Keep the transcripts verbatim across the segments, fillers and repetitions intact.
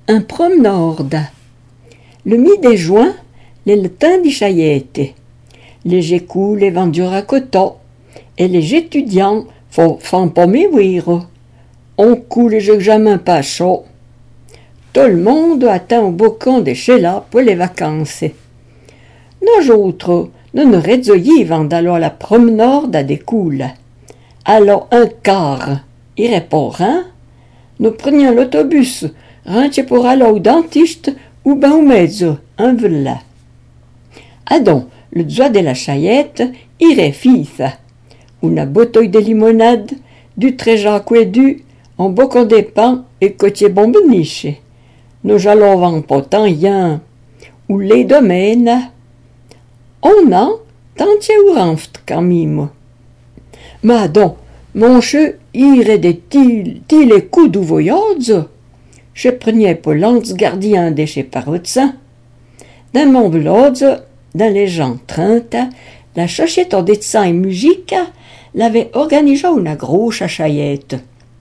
un promenord. Le mi de juin, le temps di chaiette. Les écoles les vendures à coton, et les étudiants font pas m'éouir. On coule les examens pas chaud. Tout le monde attend au bocon de chez là pour les vacances. Nous autres, nous nous réveillons d'aller à la promenade à des coules. Alors un quart irait pas rien. Nous prenions l'autobus, rentre pour aller au dentiste ou ben au médecin, un v'là. Ah donc, le doigt de la chaillette irait fils. Une bouteille de limonade, du trésor du, un bocon de pain et côtier bombeniche. Nous allons vendre pas tant rien. Ou les domaines. On a tant ou renft quand même. Mais donc, mon cheu irait des til les coups du voyage. Je prenais pour l'anse gardien de chez Paroutsin. Dans mon village, dans les gens trente, la Société de dessin et musique l'avait organisé une grosse chaillette.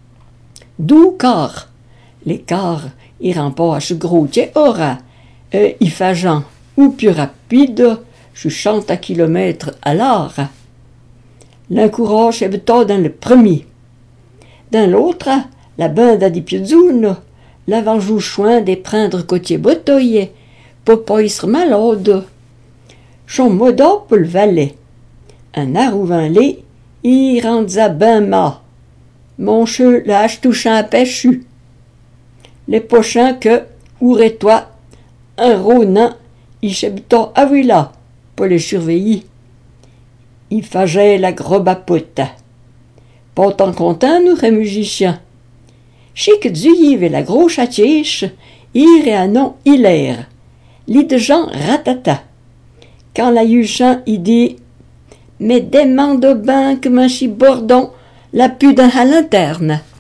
D'où car, les cars iront pas à ce gros aura, euh, y faisant ou plus rapide, soixante kilomètres à l'heure. L'encourage est plutôt dans le premier. Dans l'autre, la bande à des piedzounes, l'avant joue chouin de prendre côté bouteille, pour pas y se malade. Son modo pour le valet. Un arrouvant lait, il rendra ben ma. Mon cheu lâche touchant à pêchu. Les prochains que, ourais-toi, un ronan, il chebto à là, pour les surveiller. Il faisait la grobe à pote. Pas tant content, nous, les musiciens. Chic du et la grosse chatiche, ir et un nom hilaire. Lit de gens ratata. Quand la yuchan, il dit, mais demande au bain que m'en chie bordon, la pudin à l'interne.